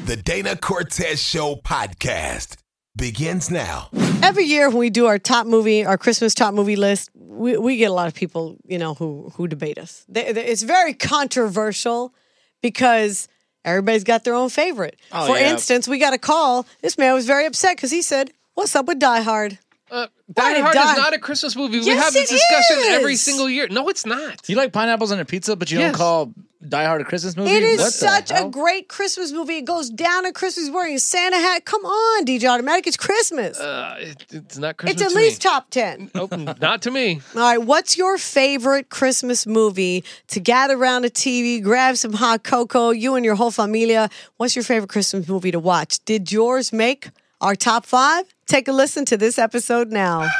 The Dana Cortez Show podcast begins now. Every year when we do our Christmas top movie list, we get a lot of people, who debate us. It's very controversial because everybody's got their own favorite. For instance, we got a call. This man was very upset because he said, "What's up with Die Hard?" Die Hard is not a Christmas movie. Yes, we have this discussion is. every single year. No, it's not. You like pineapples on a pizza, but you don't call Die Hard a Christmas movie? It is What the such a hell? great Christmas movie. It goes down at Christmas. He's wearing a Santa hat. Come on, DJ Automatic. It's Christmas. It's not Christmas. It's at to least me. top 10. Nope, not to me. All right, what's your favorite Christmas movie to gather around a TV, grab some hot cocoa, you and your whole familia? What's your favorite Christmas movie to watch? Did yours make our top 5? Take a listen to this episode now.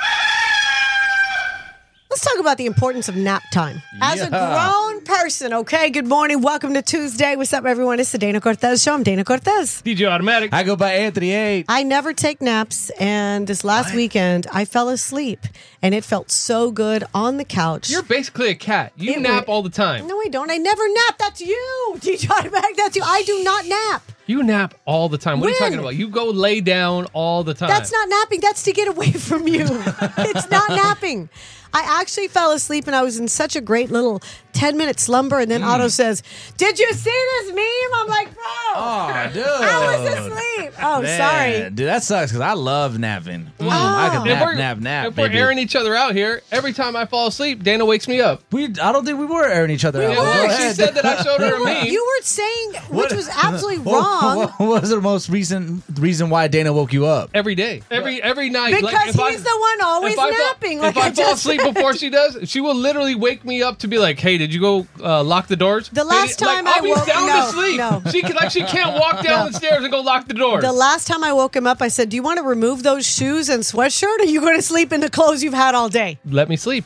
Let's talk about the importance of nap time. As a grown person, okay? Good morning. Welcome to Tuesday. What's up, everyone? It's the Dana Cortez Show. I'm Dana Cortez. DJ Automatic. I go by Anthony A. I never take naps, and this last weekend, I fell asleep, and it felt so good on the couch. You're basically a cat. You nap all the time. No, I don't. I never nap. That's you. DJ Automatic, that's you. I do not nap. You nap all the time. What are you When? talking about? You go lay down all the time. That's not napping. That's to get away from you. It's not napping. I actually fell asleep, and I was in such a great little 10-minute slumber, and then Otto says, "Did you see this meme?" I'm like, bro. Oh, dude. I was asleep. Oh, Man, sorry. Dude, that sucks because I love napping. I could nap, If we're baby. airing each other out here, every time I fall asleep, Dana wakes me up. I don't think we were airing each other out. Yeah, well, Go she ahead. said that I showed her a meme. You were saying, which was absolutely wrong. What was the most recent reason why Dana woke you up? Every day. Every night. Because he's the one always napping. If I fall asleep before she does, she will literally wake me up to be like, "Hey, did you go lock the doors?" The last time I I'll be woke- sound no, asleep. no. She can't walk down the stairs and go lock the doors. The last time I woke him up, I said, "Do you want to remove those shoes and sweatshirt, or are you going to sleep in the clothes you've had all day?" Let me sleep.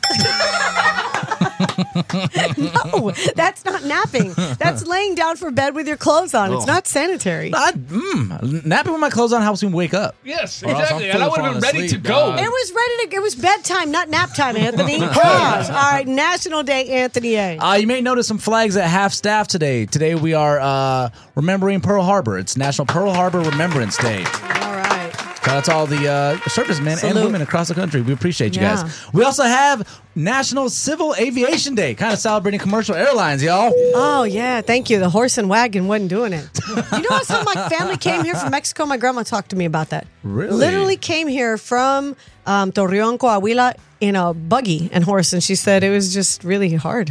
No, that's not napping. That's laying down for bed with your clothes on. It's not sanitary. Napping with my clothes on helps me wake up. Yes, Or else I'm exactly. And I fully would have been falling ready to asleep, go. dog. It was bedtime, not nap time, Anthony. Gosh. All right, National Day, Anthony A. You may notice some flags at half staff today. Today we are remembering Pearl Harbor. It's National Pearl Harbor Remembrance Day. All right. Shout out to all the servicemen and Salute. women across the country. We appreciate you Yeah. guys. We also have National Civil Aviation Day, kind of celebrating commercial airlines, y'all. Oh, yeah. Thank you. The horse and wagon wasn't doing it. You know what? Some of my family came here from Mexico. My grandma talked to me about that. Really? Literally came here from Torreon, Coahuila in a buggy and horse. And she said it was just really hard.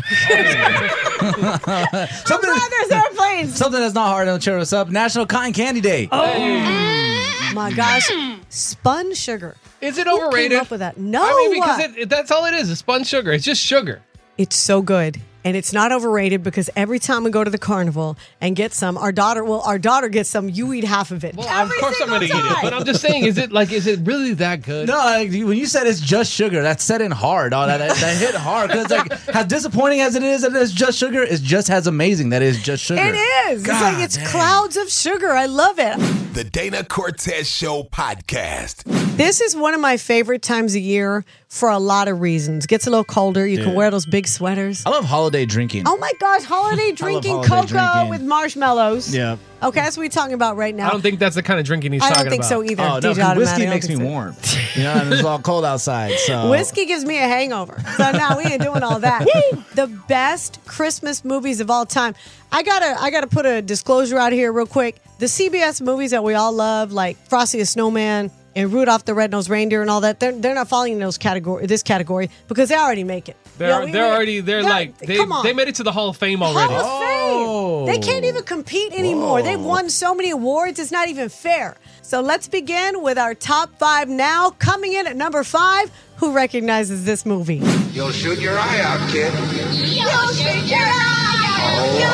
There's airplanes. Something that's not hard to cheer us up. National Cotton Candy Day. My gosh. Spun sugar. Is it Who overrated? came up with that? No. I mean, because that's all it is. It's spun sugar. It's just sugar. It's so good. And it's not overrated because every time we go to the carnival and get some, our daughter gets some, you eat half of it. Well, Every of course I'm single going to eat it. time. But I'm just saying, is it really that good? No, when you said it's just sugar, that's set in hard. Oh, that hit hard. Because it's like, as disappointing as it is that it's just sugar, it's just as amazing that it's just sugar. It is. God It's dang. clouds of sugar. I love it. The Dana Cortez Show podcast. This is one of my favorite times of year for a lot of reasons. Gets a little colder. You can wear those big sweaters. I love holiday drinking. Oh my gosh, holiday drinking holiday cocoa drinking. with marshmallows. Yeah. Okay, that's what we're talking about right now. I don't think that's the kind of drinking he's I talking don't think about. so either. Oh, no, DJ 'cause Automatic, whiskey I don't makes me think so. warm. You know, and it's all cold outside. So Whiskey gives me a hangover. So no, we ain't doing all that. The best Christmas movies of all time. I gotta put a disclosure out here real quick. The CBS movies that we all love, like Frosty the Snowman and Rudolph the Red-Nosed Reindeer and all that, they're not falling in this category because they already make it. They made it to the Hall of Fame already. Hall of Fame. They can't even compete anymore. They've won so many awards, it's not even fair. So let's begin with our top 5 now. Coming in at number 5, who recognizes this movie? You'll shoot your eye out, kid. You'll shoot your eye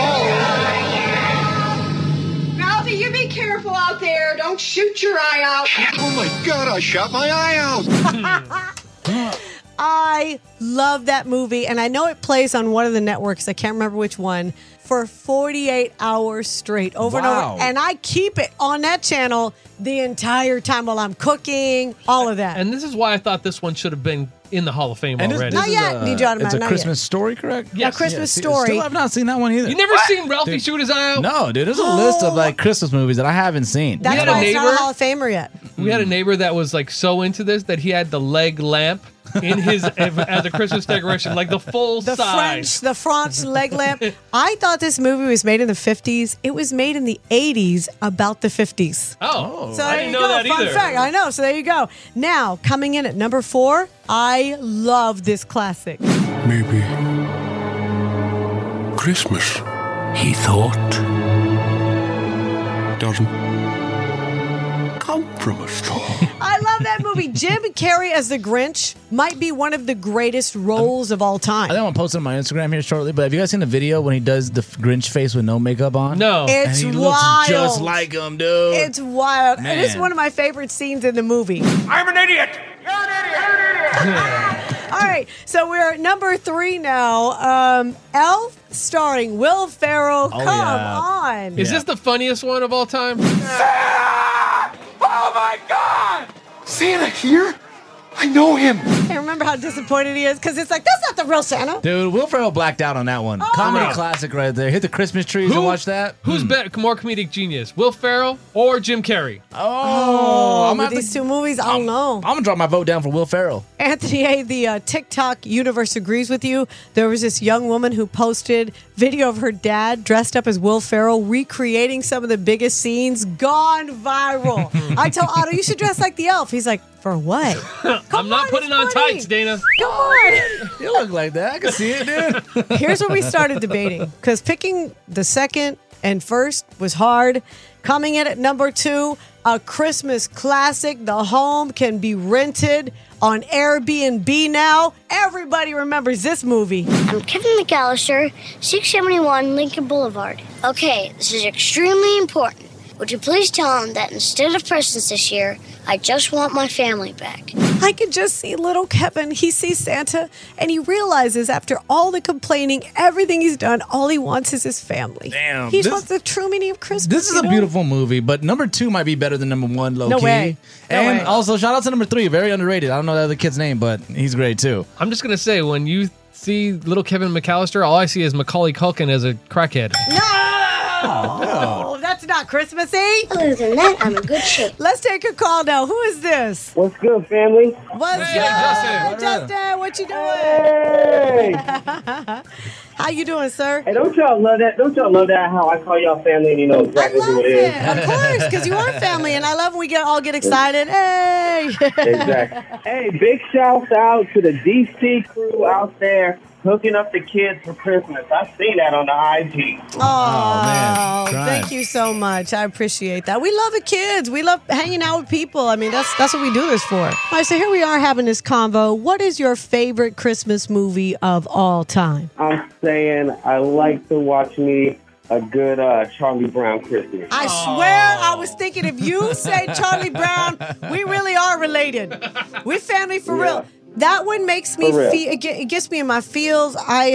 out. Mouthy, you be careful out there. Don't shoot your eye out. Oh my God, I shot my eye out. I love that movie, and I know it plays on one of the networks. I can't remember which one. For 48 hours straight, over and over. And I keep it on that channel the entire time while I'm cooking, all of that. And this is why I thought this one should have been in the Hall of Fame And already. Not yet, Need You Out of It's Mind, a not Christmas story, correct? A Christmas Story. Still have not seen that one either. You never seen Ralphie shoot his eye out? No, dude. There's a list of like Christmas movies that I haven't seen. That's had a why it's not neighbor- a Hall of Famer yet. We had a neighbor that was like so into this that he had the leg lamp in his as a Christmas decoration, like the full size. The French leg lamp. I thought this movie was made in the 50s. It was made in the 80s, about the 50s. Oh, So I there didn't you know go. that Fun either. fact. I know. So there you go. Now, coming in at number 4, I love this classic. Maybe Christmas, he thought, doesn't come from a store. I love that movie. Jim Carrey as the Grinch might be one of the greatest roles of all time. I think I'm gonna post it on my Instagram here shortly. But have you guys seen the video when he does the Grinch face with no makeup on? No. It's and he wild. looks just like him, dude. It's wild. Man. It is one of my favorite scenes in the movie. I'm an idiot. You're an idiot. All right, so we're at number 3 now. Elf, starring Will Ferrell. Come yeah. on. Is this the funniest one of all time? Oh my God! Santa here? I know him. And remember how disappointed he is? Because it's like, that's not the real Santa. Dude, Will Ferrell blacked out on that one. Comedy classic right there. Hit the Christmas trees and watch that. Who's better, more comedic genius, Will Ferrell or Jim Carrey? Oh, I'm With gonna these two movies, I don't know. I'm gonna drop my vote down for Will Ferrell. Anthony A., the TikTok universe agrees with you. There was this young woman who posted video of her dad dressed up as Will Ferrell, recreating some of the biggest scenes, gone viral. I tell Otto, you should dress like the elf. He's like, for what? I'm not on, putting it's on funny. tights, Dana. Come on. You look like that. I can see it, dude. Here's where we started debating, because picking the second and first was hard. Coming in at number 2, a Christmas classic. The Home can be rented on Airbnb now. Everybody remembers this movie. I'm Kevin McAllister, 671 Lincoln Boulevard. Okay, this is extremely important. Would you please tell him that instead of presents this year, I just want my family back? I could just see little Kevin. He sees Santa and he realizes after all the complaining, everything he's done, all he wants is his family. Damn, He this- wants the true meaning of Christmas. This is you a know? beautiful movie, but number 2 might be better than number 1, low No key. way. No And way. also, shout out to number 3, very underrated. I don't know the other kid's name, but he's great too. I'm just gonna say, when you see little Kevin McAllister, all I see is Macaulay Culkin as a crackhead. No, that's not Christmassy. Other than that, I'm in good shape. Let's take a call now. Who is this? What's good, family? What's Hey, good? Justin. Justin, what you doing? Hey! How you doing, sir? Hey, don't y'all love that? Don't y'all love that? How I call y'all family and you know I exactly who love it is? it. Of course, because you are family, and I love when we all get excited. Hey! Exactly. Hey, big shouts out to the DC crew out there hooking up the kids for Christmas. I see that on the IG. Oh, man. Trying. thank you so much. I appreciate that. We love the kids. We love hanging out with people. I mean, that's what we do this for. All right, so here we are having this convo. What is your favorite Christmas movie of all time? I'm saying I like to watch me a good Charlie Brown Christmas. I swear I was thinking if you say Charlie Brown, we really are related. We're family for real. That one makes me For real. feel. It gets me in my feels.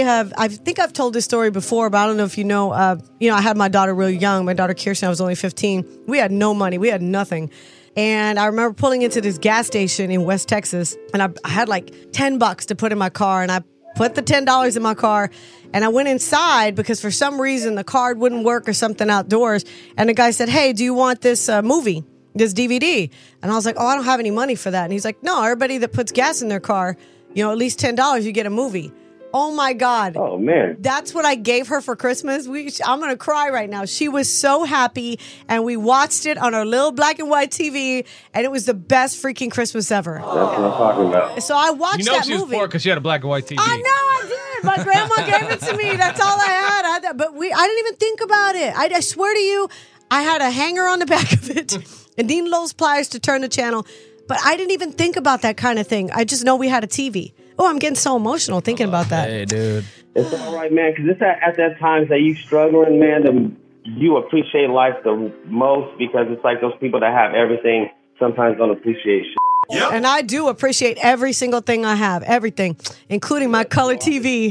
I think I've told this story before, but I don't know if you know. I had my daughter real young. My daughter Kirsten, I was only 15. We had no money. We had nothing. And I remember pulling into this gas station in West Texas, and I had like $10 to put in my car, and I put the $10 in my car, and I went inside because for some reason the card wouldn't work or something outdoors. And the guy said, "Hey, do you want this movie? This DVD?" And I was like, "Oh, I don't have any money for that." And he's like, "No, everybody that puts gas in their car, at least $10, you get a movie." Oh my God. Oh, man. That's what I gave her for Christmas. I'm going to cry right now. She was so happy, and we watched it on our little black and white TV, and it was the best freaking Christmas ever. That's what I'm talking about. So I watched You know that she was movie. poor because she had a black and white TV. I know I did. My grandma gave it to me. That's all I had. But I didn't even think about it. I swear to you, I had a hanger on the back of it and Dean Lowe's pliers to turn the channel. But I didn't even think about that kind of thing. I just know we had a TV. Oh, I'm getting so emotional thinking about that. Hey, dude. It's all right, man, because it's at that times that you struggling, man, you appreciate life the most because it's like those people that have everything sometimes don't appreciate shit. And I do appreciate every single thing I have, everything, including my color TV.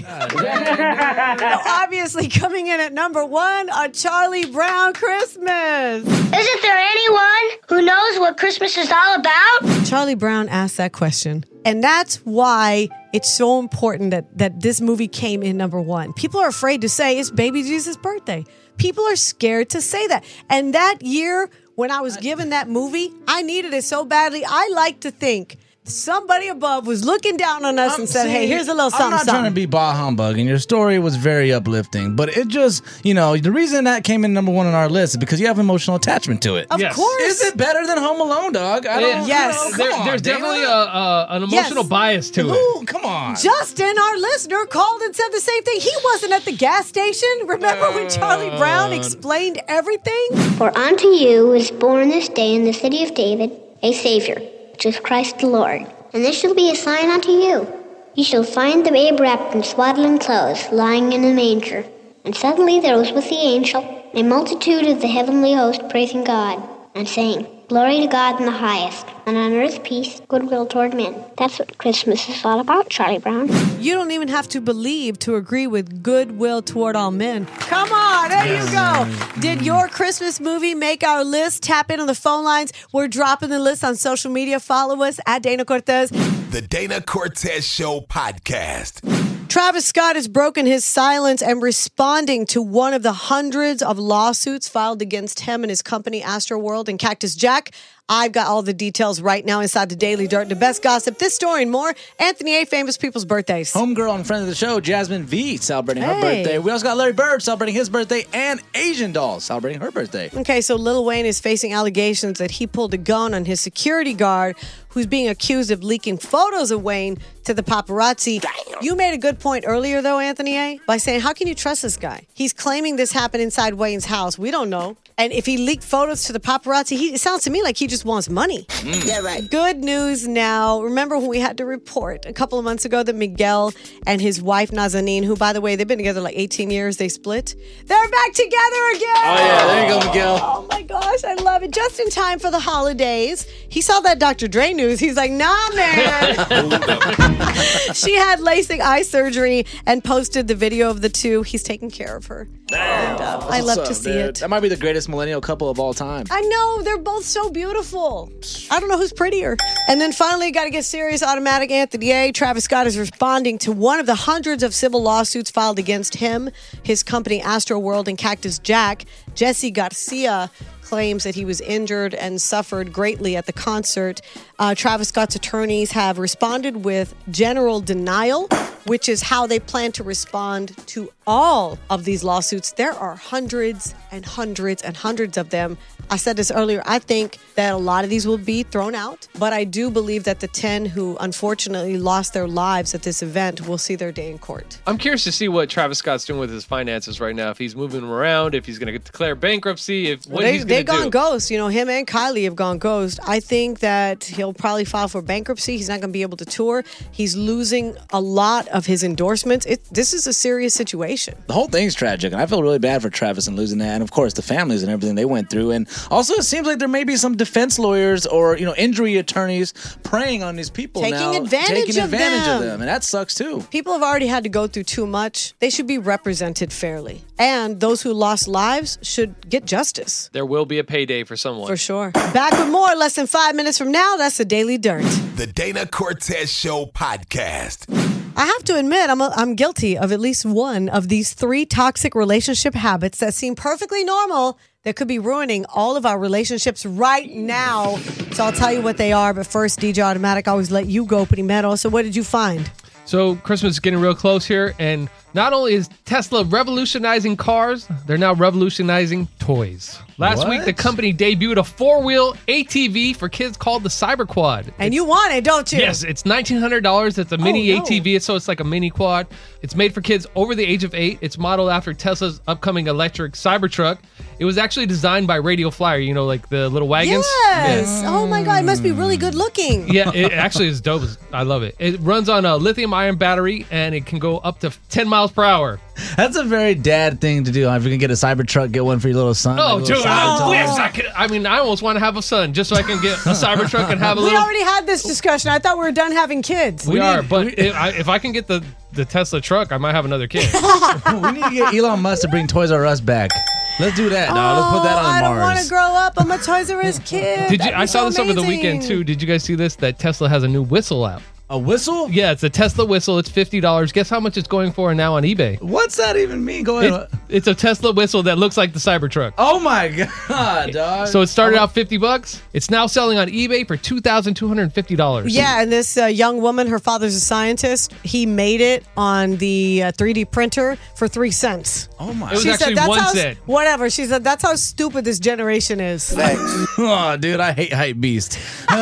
So obviously, coming in at number 1, a Charlie Brown Christmas. Isn't there anyone who knows what Christmas is all about? Charlie Brown asked that question. And that's why it's so important that this movie came in number one. People are afraid to say it's baby Jesus' birthday. People are scared to say that. And that year, when I was given that movie, I needed it so badly. I like to think somebody above was looking down on us and said, hey, here's a little something, I'm not trying to be bah humbug, and your story was very uplifting, but it just, the reason that came in number one on our list is because you have emotional attachment to it. Of course. Is it better than Home Alone, dog? Yes. There's definitely an emotional bias to it. Ooh, come on. Justin, our listener, called and said the same thing. He wasn't at the gas station. Remember when Charlie Brown explained everything? For unto you is born this day in the city of David a Savior, which is Christ the Lord. And this shall be a sign unto you. You shall find the babe wrapped in swaddling clothes, lying in a manger. And suddenly there was with the angel a multitude of the heavenly host praising God, and saying, Glory to God in the highest, and on earth peace, goodwill toward men. That's what Christmas is all about, Charlie Brown. You don't even have to believe to agree with goodwill toward all men. Come on, there you go. Did your Christmas movie make our list? Tap in on the phone lines. We're dropping the list on social media. Follow us at Dana Cortez. The Dana Cortez Show podcast. Travis Scott has broken his silence and responding to one of the hundreds of lawsuits filed against him and his company, Astroworld and Cactus Jack. I've got all the details right now inside the Daily Dirt. The best gossip, this story and more. Anthony A., famous people's birthdays. Homegirl and friend of the show, Jasmine V, celebrating her birthday. We also got Larry Bird celebrating his birthday, and Asian Doll celebrating her birthday. Okay, so Lil Wayne is facing allegations that he pulled a gun on his security guard who's being accused of leaking photos of Wayne to the paparazzi. Damn. You made a good point earlier, though, Anthony A., by saying, how can you trust this guy? He's claiming this happened inside Wayne's house. We don't know. And if he leaked photos to the paparazzi, it sounds to me like he just wants money. Yeah, right. Good news now. Remember when we had to report a couple of months ago that Miguel and his wife, Nazanin, who, by the way, they've been together like 18 years, they split. They're back together again. Oh, yeah. There you go, Miguel. Oh, my gosh. I love it. Just in time for the holidays. He saw that Dr. Dre news. He's like, nah, man. She had LASIK eye surgery and posted the video of the two. He's taking care of her. And, I love to see it. That might be the greatest millennial couple of all time. I know. They're both so beautiful. I don't know who's prettier. And then finally, got to get serious. Automatic Anthony A. Travis Scott is responding to one of the hundreds of civil lawsuits filed against him, his company Astroworld and Cactus Jack. Jesse Garcia claims that he was injured and suffered greatly at the concert. Travis Scott's attorneys have responded with general denial, which is how they plan to respond to all of these lawsuits. There are hundreds and hundreds and hundreds of them. I said this earlier. I think that a lot of these will be thrown out, but I do believe that the 10 who unfortunately lost their lives at this event will see their day in court. I'm curious to see what Travis Scott's doing with his finances right now. If he's moving them around, if he's going to declare bankruptcy, he's going to do. They've gone ghost. You know, him and Kylie have gone ghost. I think that he'll probably file for bankruptcy. He's not going to be able to tour. He's losing a lot of his endorsements. This is a serious situation. The whole thing's tragic, and I feel really bad for Travis and losing that, and of course the families and everything they went through. And also, it seems like there may be some defense lawyers or injury attorneys preying on these people taking advantage of them, and that sucks too. People have already had to go through too much. They should be represented fairly, and those who lost lives should get justice. There will be a payday for someone. For sure. Back with more less than 5 minutes from now. That's the Daily Dirt. The Dana Cortez Show podcast. I have to admit, I'm guilty of at least one of these 3 toxic relationship habits that seem perfectly normal that could be ruining all of our relationships right now. So I'll tell you what they are. But first, DJ Automatic, I always let you go, Primero. So what did you find? So Christmas is getting real close here. And not only is Tesla revolutionizing cars, they're now revolutionizing toys. Last week, the company debuted a 4-wheel ATV for kids called the Cyberquad. And you want it, don't you? Yes, it's $1,900. It's a mini ATV, so it's like a mini quad. It's made for kids over the age of 8. It's modeled after Tesla's upcoming electric Cybertruck. It was actually designed by Radio Flyer, like the little wagons. Yes. Yeah. Oh my God, it must be really good looking. Yeah, it actually is dope. I love it. It runs on a lithium-ion battery, and it can go up to 10 miles per hour. That's a very dad thing to do. If you can get a Cybertruck, get one for your little son. Oh, dude. I almost want to have a son just so I can get a Cybertruck and have a little... We already had this discussion. I thought we were done having kids. We are, but if I can get the Tesla truck, I might have another kid. We need to get Elon Musk to bring Toys R Us back. Let's do that, dog. Let's put that on I don't want Mars. to grow up. I'm a Toys R Us kid. Did you? That'd I be saw so this over the amazing. weekend too. Did you guys see this? That Tesla has a new whistle out. A whistle? Yeah, it's a Tesla whistle. It's $50. Guess how much it's going for now on eBay? What's that even mean? Go ahead. It's a Tesla whistle that looks like the Cybertruck. Oh my god, dog. So it started out $50. It's now selling on eBay for $2,250. Yeah, and this young woman, her father's a scientist. He made it on the 3D printer for 3 cents. Oh my. It was actually 1 cent. Whatever. She said that's how stupid this generation is. Oh, dude, I hate hype beast.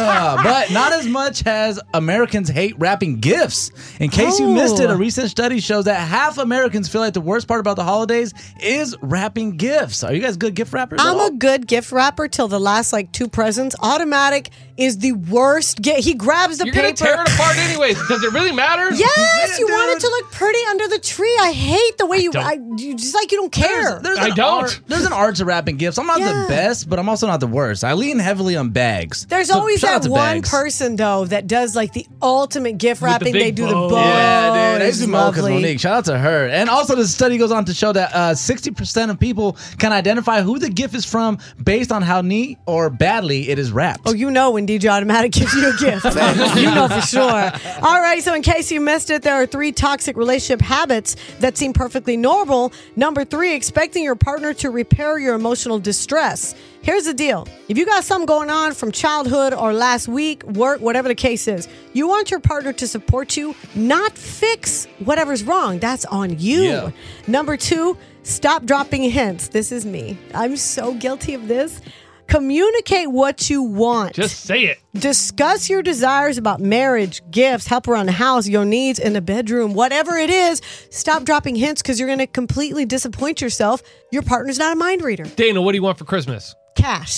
But not as much as Americans hate wrapping gifts. In case you missed it, a recent study shows that half Americans feel like the worst part about the holidays is wrapping gifts. Are you guys good gift wrappers? I'm a good gift wrapper till the last 2 presents. Automatic is the worst gift. He grabs the You're paper. going to tear it apart anyways. Does it really matter? Yes, you Dude. want it to look pretty under the tree. I hate the way you just like you don't care. I don't. There's an art to wrapping gifts. I'm not Yeah. the best, but I'm also not the worst. I lean heavily on bags. There's So always shout out that to one bags. person though that does the ultimate gift With the wrapping. big They do the bow. bow. Yeah, dude. I used to It's do Mo 'cause lovely. Monique. Shout out to her. And also, the study goes on to show that 60% of people can identify who the gift is from based on how neat or badly it is wrapped. Oh, you know when DJ Automatic gives you a gift. You know for sure. All right, so in case you missed it, there are 3 toxic relationship habits that seem perfectly normal. Number 3, expecting your partner to repair your emotional distress. Here's the deal. If you got something going on from childhood or last week, work, whatever the case is, you want your partner to support you, not fix whatever's wrong. That's on you. Yeah. Number 2, stop dropping hints. This is me. I'm so guilty of this. Communicate what you want. Just say it. Discuss your desires about marriage, gifts, help around the house, your needs in the bedroom, whatever it is. Stop dropping hints because you're going to completely disappoint yourself. Your partner's not a mind reader. Dana, what do you want for Christmas? Cash.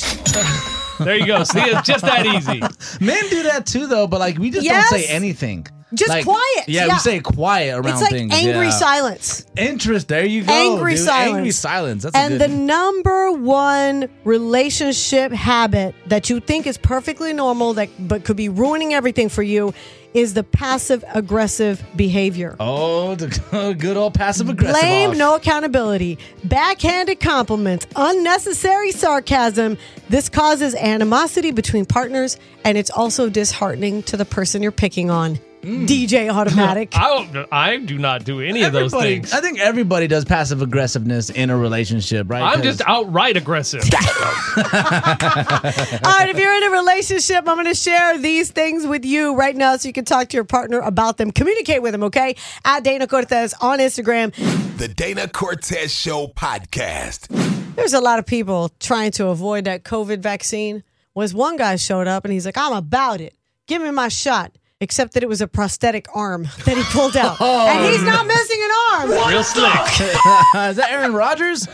There you go. See, it's just that easy. Men do that too, though, but we just Yes. don't say anything. Just quiet. Yeah, Yeah. we say quiet around It's like things. angry yeah. silence. Interest. There you go. Angry dude. silence. Angry silence. That's And a the good. number 1 relationship habit that you think is perfectly normal but could be ruining everything for you is the passive aggressive behavior. Oh, the good old passive aggressive. Blame, off. no accountability, backhanded compliments, unnecessary sarcasm. This causes animosity between partners, and it's also disheartening to the person you're picking on. DJ Automatic. I do not do any of those things. I think everybody does passive aggressiveness in a relationship, right? I'm just outright aggressive. All right, if you're in a relationship, I'm going to share these things with you right now so you can talk to your partner about them. Communicate with them, okay? At Dana Cortez on Instagram. The Dana Cortez Show podcast. There's a lot of people trying to avoid that COVID vaccine. Was one guy showed up and he's like, I'm about it. Give me my shot. Except that it was a prosthetic arm that he pulled out. And he's not missing an arm. Real slick. Is that Aaron Rodgers?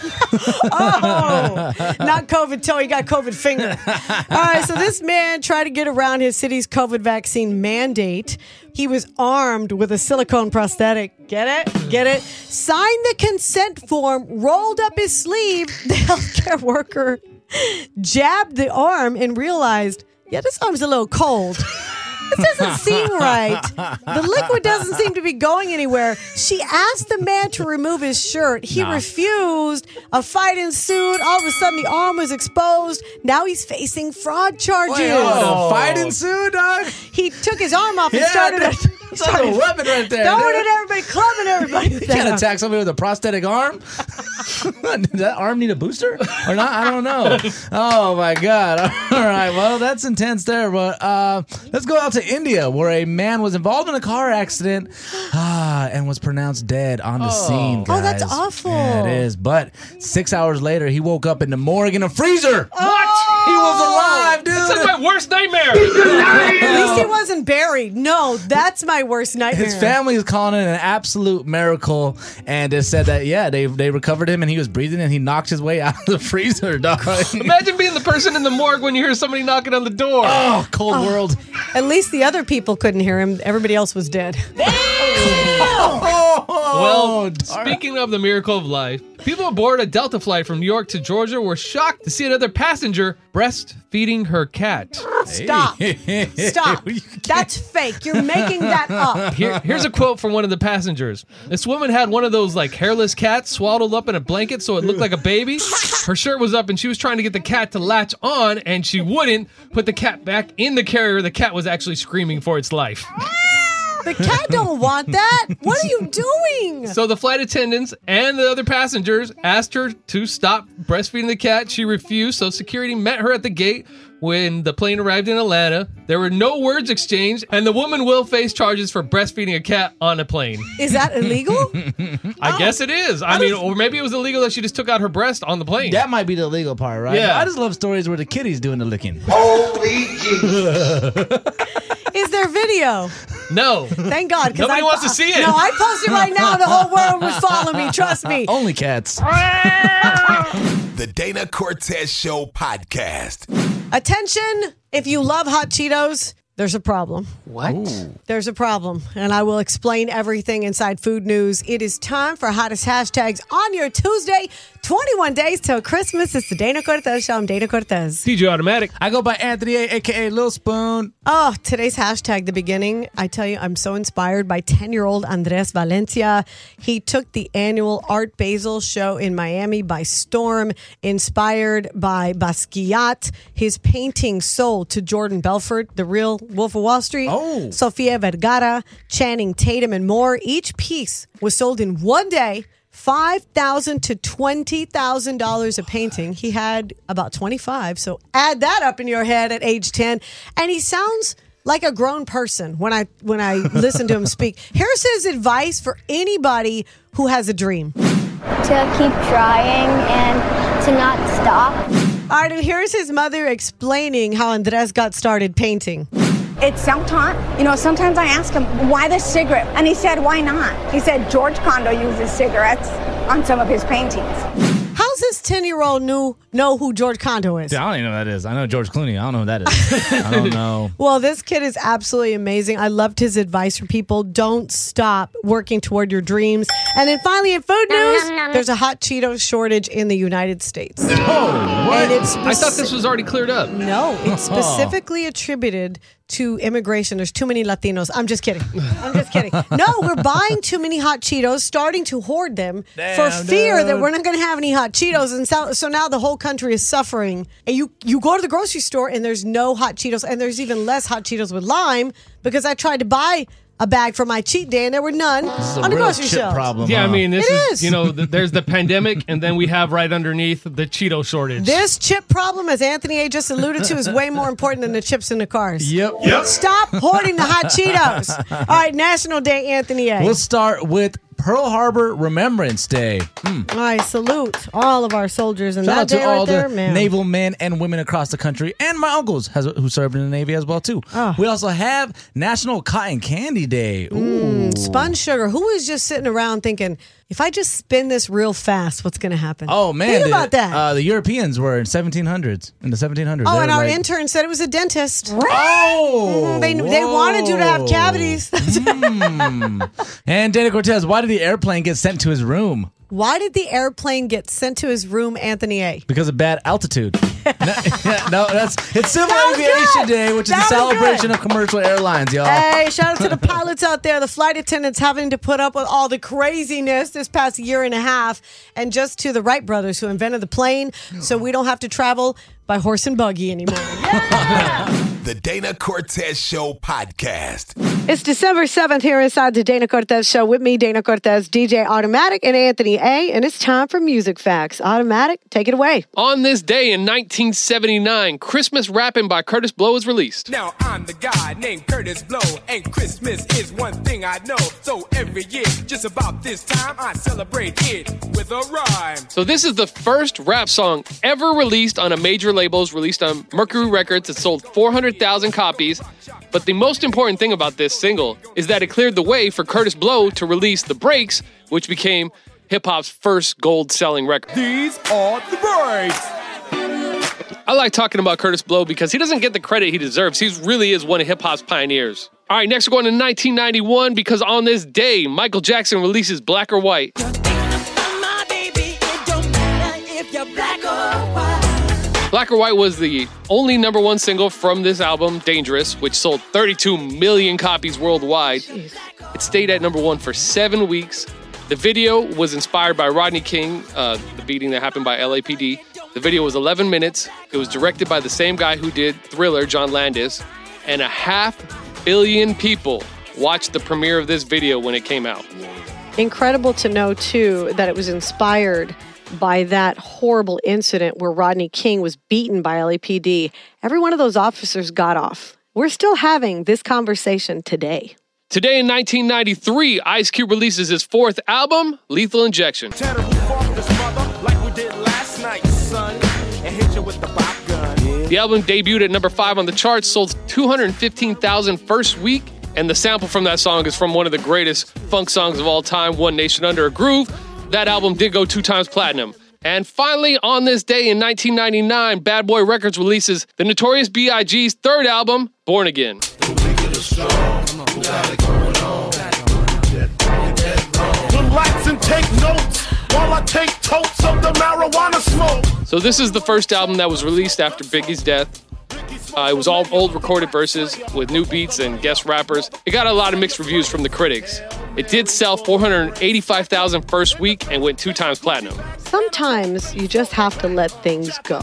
Oh, not COVID toe. He got COVID finger. All right, so this man tried to get around his city's COVID vaccine mandate. He was armed with a silicone prosthetic. Get it? Get it? Signed the consent form, rolled up his sleeve. The healthcare worker jabbed the arm and realized, yeah, this arm's a little cold. This doesn't seem right. The liquid doesn't seem to be going anywhere. She asked the man to remove his shirt. He refused. A fight ensued. All of a sudden, the arm was exposed. Now he's facing fraud charges. Fight ensued, dog. He took his arm off and started That's like a weapon right there. throwing dude. at everybody, clubbing everybody. You with can't that arm. attack somebody with a prosthetic arm. Did that arm need a booster or not? I don't know. Oh my god! All right, well that's intense there. But let's go out to India, where a man was involved in a car accident and was pronounced dead on the scene. Guys. Oh, that's awful. Yeah, it is. But 6 hours later, he woke up in the morgue in a freezer. What? He was alive, dude. That's my worst nightmare. At least he wasn't buried. No, that's my worst nightmare. His family is calling it an absolute miracle, and they said that they recovered him and he was breathing and he knocked his way out of the freezer, dog. Imagine being the person in the morgue when you hear somebody knocking on the door. Oh, cold world. At least the other people couldn't hear him. Everybody else was dead. Well, Well, darn. speaking of the miracle of life, people aboard a Delta flight from New York to Georgia were shocked to see another passenger breastfeeding her cat. Stop. Stop. That's fake. You're making that up. Here's a quote from one of the passengers. This woman had one of those like hairless cats swaddled up in a blanket so it looked like a baby. Her shirt was up and she was trying to get the cat to latch on and she wouldn't put the cat back in the carrier. The cat was actually screaming for its life. The cat don't want that. What are you doing? So the flight attendants and the other passengers asked her to stop breastfeeding the cat. She refused, so security met her at the gate when the plane arrived in Atlanta. There were no words exchanged, and the woman will face charges for breastfeeding a cat on a plane. Is that illegal? I guess it is. I mean, or maybe it was illegal that she just took out her breast on the plane. That might be the legal part, right? Yeah. I just love stories where the kitty's doing the licking. Holy Jesus. Is there video? No. Thank God. 'cause Nobody wants to see it. No, I post it right now. The whole world would follow me. Trust me. Only cats. The Dana Cortez Show podcast. Attention, if you love hot Cheetos, there's a problem. What? There's a problem, and I will explain everything inside Food News. It is time for hottest hashtags on your Tuesday. 21 days till Christmas. It's the Dana Cortez Show. I'm Dana Cortez. DJ Automatic. I go by Anthony A, a.k.a. Lil Spoon. Oh, today's hashtag, the beginning. I tell you, I'm so inspired by 10-year-old Andres Valencia. He took the annual Art Basel show in Miami by storm, inspired by Basquiat. His painting sold to Jordan Belfort, the real Wolf of Wall Street, Sofia Vergara, Channing Tatum, and more. Each piece was sold in one day, $5,000 to $20,000 a painting. He had about 25, so add that up in your head at age 10. And he sounds like a grown person when I listen to him speak. Here's his advice for anybody who has a dream. To keep trying and to not stop. All right, and here's his mother explaining how Andres got started painting. It's sometimes I ask him, why the cigarette? And he said, why not? He said, George Condo uses cigarettes on some of his paintings. How's this 10-year-old know who George Condo is? Yeah, I don't even know who that is. I know George Clooney. I don't know who that is. I don't know. Well, this kid is absolutely amazing. I loved his advice for people. Don't stop working toward your dreams. And then finally, in food news, there's a hot Cheetos shortage in the United States. Oh, what? And it's I thought this was already cleared up. No, it's specifically attributed to immigration. There's too many Latinos. I'm just kidding. No, we're buying too many hot Cheetos, starting to hoard them for fear that we're not going to have any hot Cheetos. And so now the whole country is suffering. And you go to the grocery store and there's no hot Cheetos. And there's even less hot Cheetos with lime because I tried to buy a bag for my cheat day and there were none on the grocery shelves. Problem, Yeah, I mean, this It is. there's the pandemic, and then we have right underneath the Cheeto shortage. This chip problem, as Anthony A. just alluded to, is way more important than the chips in the cars. Yep. Stop hoarding the hot Cheetos. All right, National Day, Anthony A. We'll start with Pearl Harbor Remembrance Day. All right, salute all of our soldiers in Shout that out to day all right there, the man. naval men and women across the country, and my uncles who served in the Navy as well too. Oh. We also have National Cotton Candy Day. Ooh. Spun sugar. Who is just sitting around thinking, if I just spin this real fast, what's going to happen? Oh man, think about that. The Europeans were in 1700s. In the 1700s. Oh, They and were our like- intern said it was a dentist. Oh, They wanted you to have cavities. And Dana Cortez, why did the airplane get sent to his room? Why did the airplane get sent to his room, Anthony A.? Because of bad altitude. It's Civil That was Aviation good. Day, which is That a was celebration good. of commercial airlines, y'all. Hey, shout out to the pilots out there, the flight attendants having to put up with all the craziness this past year and a half, and just to the Wright brothers who invented the plane so we don't have to travel by horse and buggy anymore. The Dana Cortez Show podcast. It's December 7th here inside the Dana Cortez Show with me, Dana Cortez, DJ Automatic, and Anthony A., and it's time for Music Facts. Automatic, take it away. On this day in 1979, Christmas Rappin' by Curtis Blow was released. Now I'm the guy named Curtis Blow, and Christmas is one thing I know. So every year, just about this time, I celebrate it with a rhyme. So this is the first rap song ever released on a major label, released on Mercury Records. It sold 400,000 copies. But the most important thing about this single is that it cleared the way for Curtis Blow to release The Breaks, which became hip-hop's first gold-selling record. These are the breaks. I like talking about Curtis Blow because he doesn't get the credit he deserves. He really is one of hip-hop's pioneers. All right, next we're going to 1991 because on this day, Michael Jackson releases Black or White. Black or White was the only number one single from this album, Dangerous, which sold 32 million copies worldwide. Jeez. It stayed at number one for 7 weeks. The video was inspired by Rodney King, the beating that happened by LAPD. The video was 11 minutes. It was directed by the same guy who did Thriller, John Landis. And 500 million people watched the premiere of this video when it came out. Incredible to know, too, that it was inspired by that horrible incident where Rodney King was beaten by LAPD. Every one of those officers got off. We're still having this conversation today. Today in 1993, Ice Cube releases his fourth album, Lethal Injection. The album debuted at number 5 on the charts, sold 215,000 first week, and the sample from that song is from one of the greatest funk songs of all time, One Nation Under a Groove. That album did go 2 times platinum. And finally, on this day in 1999, Bad Boy Records releases the Notorious B.I.G.'s third album, Born Again. Relax and take notes while I take totes of the marijuana smoke. So this is the first album that was released after Biggie's death. It was all old recorded verses with new beats and guest rappers. It got a lot of mixed reviews from the critics. It did sell 485,000 first week and went 2 times platinum. Sometimes you just have to let things go.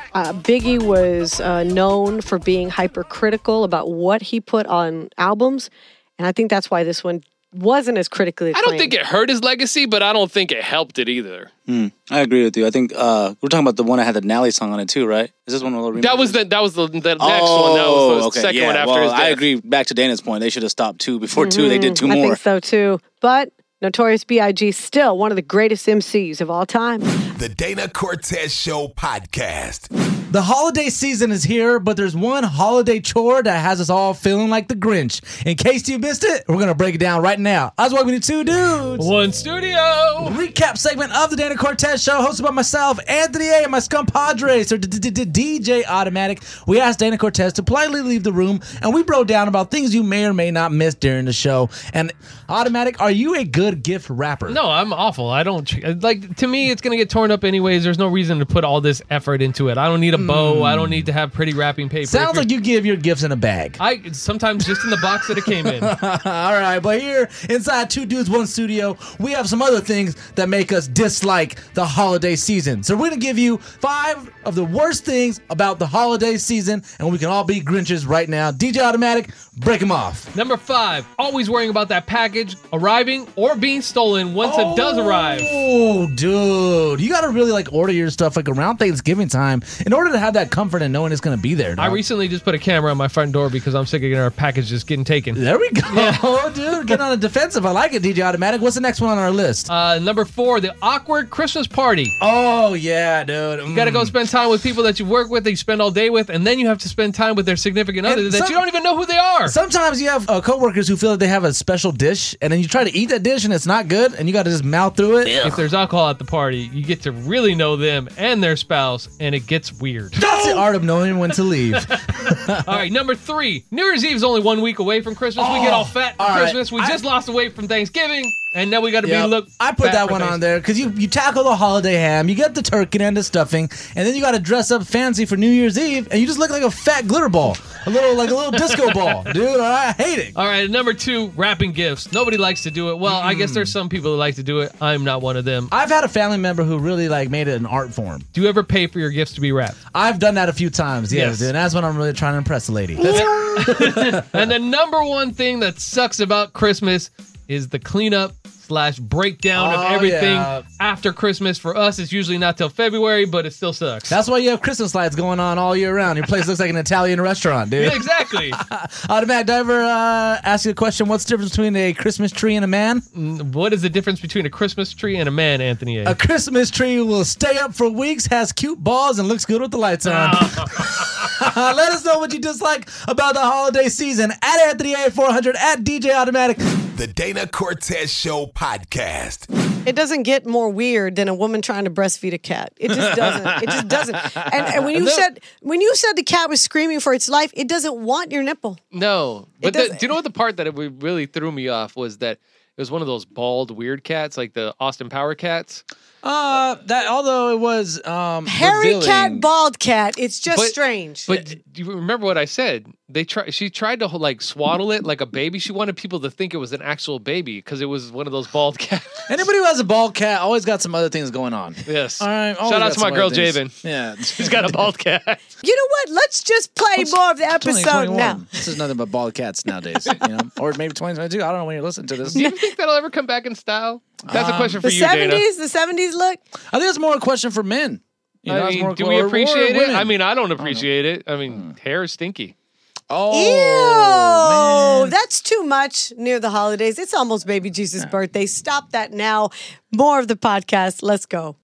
Biggie was known for being hypercritical about what he put on albums, and I think that's why this one wasn't as critically acclaimed. I don't think it hurt his legacy, but I don't think it helped it either. I agree with you. I think we're talking about the one that had the Nally song on it too, right? Is this one a little remix? That was the next one. That was the second one after his death. I agree. Back to Dana's point, they should have stopped 2 before 2. They did 2 more. I think so too. But Notorious B.I.G. still one of the greatest MCs of all time. The Dana Cortez Show podcast. The holiday season is here, but there's one holiday chore that has us all feeling like the Grinch. In case you missed it, we're going to break it down right now. I was welcoming 2 dudes. 1 studio. Recap segment of the Dana Cortez Show, hosted by myself, Anthony A., and my scumpadre, Sir DJ Automatic. We asked Dana Cortez to politely leave the room, and we broke down about things you may or may not miss during the show. And Automatic, are you a good gift wrapper? No, I'm awful. I don't to me it's going to get torn up anyways. There's no reason to put all this effort into it. I don't need a bow. I don't need to have pretty wrapping paper. Sounds like you give your gifts in a bag. I sometimes just in the box that it came in. All right, but here inside 2 Dudes, 1 Studio, we have some other things that make us dislike the holiday season. So we're going to give you 5 of the worst things about the holiday season, and we can all be Grinches right now. DJ Automatic, break them off. Number 5, always worrying about that package arriving or being stolen once it does arrive. Oh, dude. You got to really order your stuff around Thanksgiving time in order to have that comfort and knowing it's going to be there. Dog. I recently just put a camera on my front door because I'm sick of our package just getting taken. There we go. Yeah. Dude, getting on the defensive. I like it, DJ Automatic. What's the next one on our list? Number 4, the awkward Christmas party. Oh, yeah, dude. You got to go spend time with people that you work with, that you spend all day with, and then you have to spend time with their significant other that you don't even know who they are. Sometimes you have coworkers who feel like they have a special dish, and then you try to eat that dish, and it's not good, and you got to just mouth through it. If there's alcohol at the party, you get to really know them and their spouse, and it gets weird. That's the art of knowing when to leave. All right, number 3. New Year's Eve is only 1 week away from Christmas. We get all fat for Christmas. We just lost the weight from Thanksgiving, and now we got to be I put that one on there because you tackle the holiday ham, you get the turkey and the stuffing, and then you got to dress up fancy for New Year's Eve, and you just look like a fat glitter ball, a little disco ball, dude. I hate it. All right, number 2, wrapping gifts. Nobody likes to do it. Well, I guess there's some people that like to do it. I'm not one of them. I've had a family member who really made it an art form. Do you ever pay for your gifts to be wrapped? I've done that a few times. Yes, dude. And that's when I'm really trying to impress the lady. And the number 1 thing that sucks about Christmas is the cleanup / breakdown of everything after Christmas. For us, it's usually not till February, but it still sucks. That's why you have Christmas lights going on all year round. Your place looks like an Italian restaurant, dude. Yeah, exactly. Automatic Diver, ask you a question. What's the difference between a Christmas tree and a man? What is the difference between a Christmas tree and a man, Anthony A? A Christmas tree will stay up for weeks, has cute balls, and looks good with the lights on. Let us know what you dislike about the holiday season at Anthony A400 at DJ Automatic. The Dana Cortez Show podcast. It doesn't get more weird than a woman trying to breastfeed a cat. It just doesn't. It just doesn't. And when you said the cat was screaming for its life, it doesn't want your nipple. No. But do you know what the part that really threw me off was that it was one of those bald weird cats, like the Austin Power cats? That although it was hairy revealing. cat, bald cat, it's just strange. But do you remember what I said? She tried to like swaddle it like a baby. She wanted people to think it was an actual baby because it was one of those bald cats. Anybody who has a bald cat always got some other things going on. Yes. All right. Shout out to my girl Javen. Yeah. She's got a bald cat. You know what? Let's just play more of the episode now. This is nothing but bald cats nowadays, or maybe 2022. I don't know when you're listening to this. Do you think that'll ever come back in style? That's a question for you, Dana. The 70s look? I think it's more a question for men. Do we appreciate it? I mean, I don't appreciate it. I mean, hair is stinky. Oh, that's too much near the holidays. It's almost baby Jesus' birthday. Stop that now. More of the podcast. Let's go.